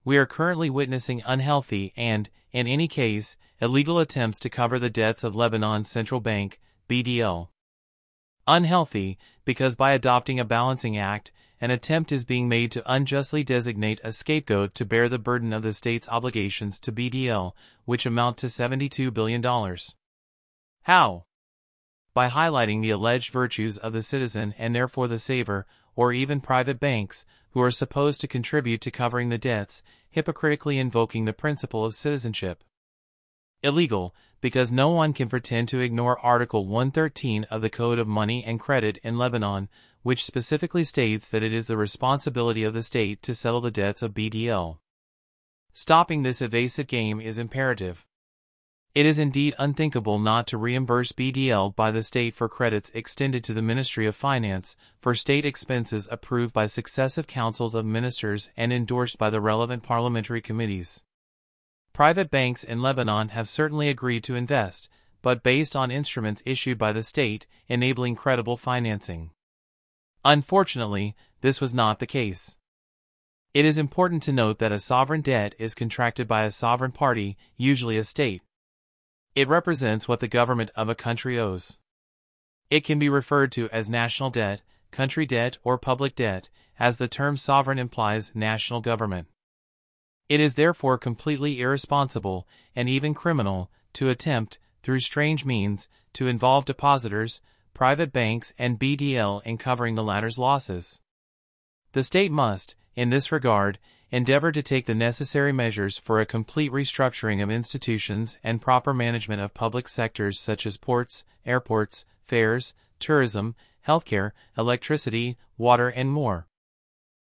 We are currently witnessing unhealthy and, in any case, illegal attempts to cover the debts of Lebanon's central bank, BDL. Unhealthy, because by adopting a balancing act, an attempt is being made to unjustly designate a scapegoat to bear the burden of the state's obligations to BDL, which amount to $72 billion. How? By highlighting the alleged virtues of the citizen and therefore the saver, or even private banks, who are supposed to contribute to covering the debts, hypocritically invoking the principle of citizenship. Illegal, because no one can pretend to ignore Article 113 of the Code of Money and Credit in Lebanon, which specifically states that it is the responsibility of the state to settle the debts of BDL. Stopping this evasive game is imperative. It is indeed unthinkable not to reimburse BDL by the state for credits extended to the Ministry of Finance for state expenses approved by successive councils of ministers and endorsed by the relevant parliamentary committees. Private banks in Lebanon have certainly agreed to invest, but based on instruments issued by the state, enabling credible financing. Unfortunately, this was not the case. It is important to note that a sovereign debt is contracted by a sovereign party, usually a state. It represents what the government of a country owes. It can be referred to as national debt, country debt, or public debt, as the term sovereign implies national government. It is therefore completely irresponsible, and even criminal, to attempt, through strange means, to involve depositors, private banks and BDL in covering the latter's losses. The state must, in this regard, endeavor to take the necessary measures for a complete restructuring of institutions and proper management of public sectors such as ports, airports, fairs, tourism, healthcare, electricity, water and more.